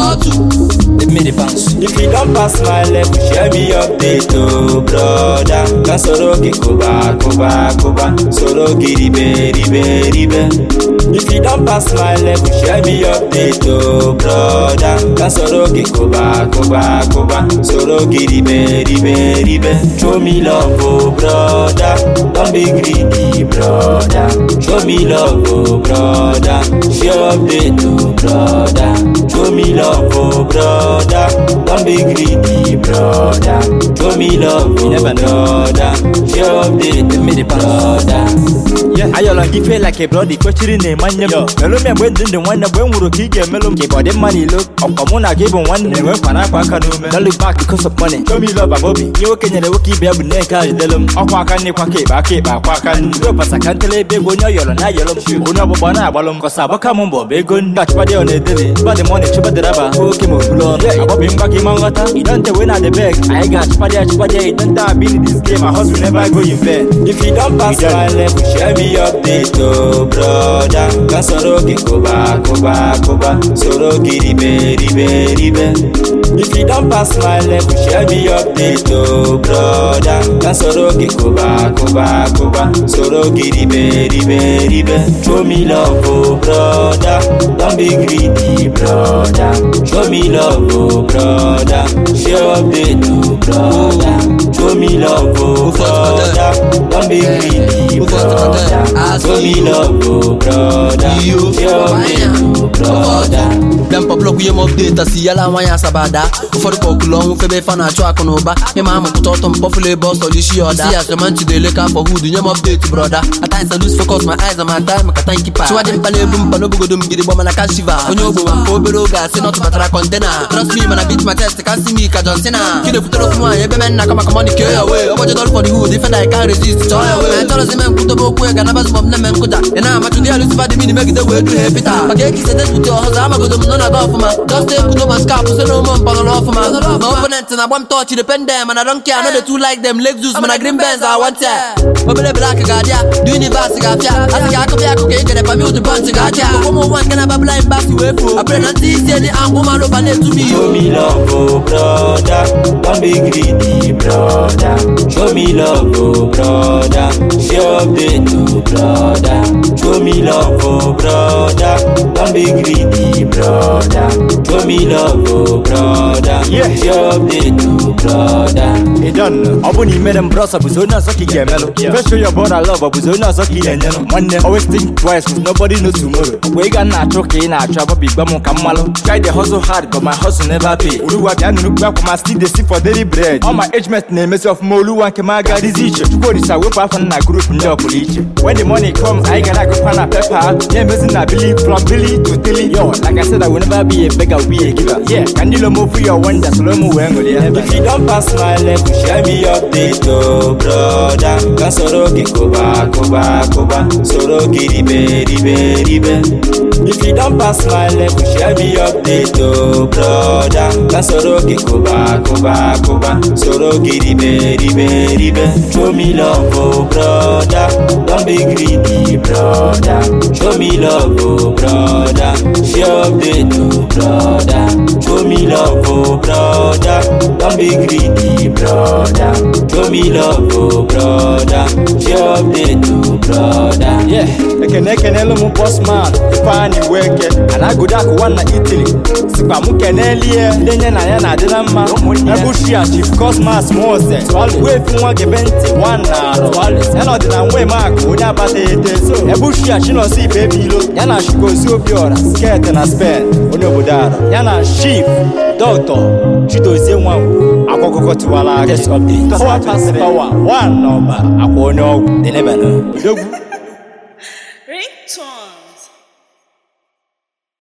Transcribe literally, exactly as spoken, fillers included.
part two. Give me the bounce. If you don't pass my level, share me update, oh brother. Can Soroki Koba, Koba, Koba, Soroki ribe, ribe, ribe. If you don't pass my level, share me update, oh brother. Can Soroki Koba, Koba, Koba, Soroki ribe, ribe, ribe. Show me love, oh brother. Don't be greedy, brother. Show me love, oh brother. Share update, oh brother. Show me love, oh brother. Don't be greedy, brother. Show me love, oh brother. Share update, Give me the bounce. brother. Yeah, I all give it like a brother. Question name, man. Mellow me when the one that when we kick a mellow, keep body money look. Or come on, I give him one name. When I pack a new man, don't look back because of money. Show me love, Bobby. You can never keep your neck out. Tell him, oh, I can't pack it back, it back, I can't do it. I can't tell a big one, you're not yellow. You know, Bobana, Balum, because I come on, Bob, gun, touch body on the daily. But the money, chip the rubber, who came over. Yeah, Bob him back in Mangata. You don't win at the bag. I got Spadia, Spadia, don't have been in this game. My husband never go in bed. If you don't pass my level, share me update, oh brother. Can Soroki Koba, Koba, Koba, Soroki ribe, ribe, ribe. If you don't pass my level, share me update, oh brother. Can Soroki Koba, Koba, Koba, Soroki ribe, ribe, ribe. Show me love, oh brother. Don't be greedy, brother. Show me love, oh brother. Share update, oh brother. Show me love, oh brother. Don't be greedy, brother. Show me love, oh brother. Share update, oh brother. Them pop we update see yala wanya sabada. For the pokulong febe fana chwa konoba. Me mama put out on popular boss or you see order. See as man to the look for who the update brother. At times I lose focus my eyes on my time I can't keep up. So I didn't pale boom pano bugo dum gidi bomana kashiva. Onyo go am pobero ga say not batara container. Trust me man I beat my chest can't see me ka John Cena. Kill the foot of one ebe men na come come on the carry away. Obo jodol for the hood if I can't resist joy away. I tell us men put boku e ga na bas mom na men kuda. E na ma tundi alusi fa the mini make the way to help it. Bageki say that with your hustle am go dum no na go for ma. Just take no man scalp so no man follow off ma. My opponent and I want touch depend them and I don't care. I know the two like them Lexus man I green Benz I want ya. Obele black gadia. Do universe gafia. As I go ya go get the pamute the bunch gadia. Come on one can have a blind back way for. I pray not see any angle man over to me. Show me love, oh brother. Don't be greedy, brother. Show me love, oh brother. Share update, oh brother. Show me love, oh brother. Don't be greedy, brother. Show me love, oh brother. Yeah, share update, oh brother. He done. Obuni made them bros up with Zona Saki Gemelo. First show your brother love up with Zona Saki and then one day always think twice because nobody knows tomorrow. We got not okay in our trouble big bamo kamalo. Try to hustle hard but my hustle never pay. Uruwa can look back for my still they see for daily bread. All my age mate name is of Molu and Kemaga disease. To go this away from a group no police. When the money comes, I gotta go find a pepper. Yeah, missing I believe from Billy to Tilly. Yo, like I said, I will never be a beggar, we a giver. Yeah, can you move for your wonder, slow mo wangle. If you don't pass my level, share me update, oh brother. Can Soroki Koba, Koba, Koba, Soroki ribe, ribe, ribe. If you don't pass my level, share me update, oh brother. Can Soroki Koba, Koba, Koba, Soroki ribe, ribe, ribe. Show me love, oh brother. Don't be greedy, brother. Show me love, oh brother. Share update, oh brother. Show me love, oh brother. Don't be greedy, brother. Show me love, oh brother. Share update, oh brother. Yeah, I can I can hello mu boss man. Funny work and I go back one na Italy. Sipa mu kenelie, denye na ya na dinama. Ebushia chief cosmas mo se. We fi one event one na twelve. Ya no dey na we mark onya bate ete so. Ebushia she no see baby lo. Ya na she go so biora. Skirt na spend. Onyo bodara. Ya na chief doctor. Chidozie one. Akokoko tiwala. Just update. Power pass power. One number. Akwo no. They never know.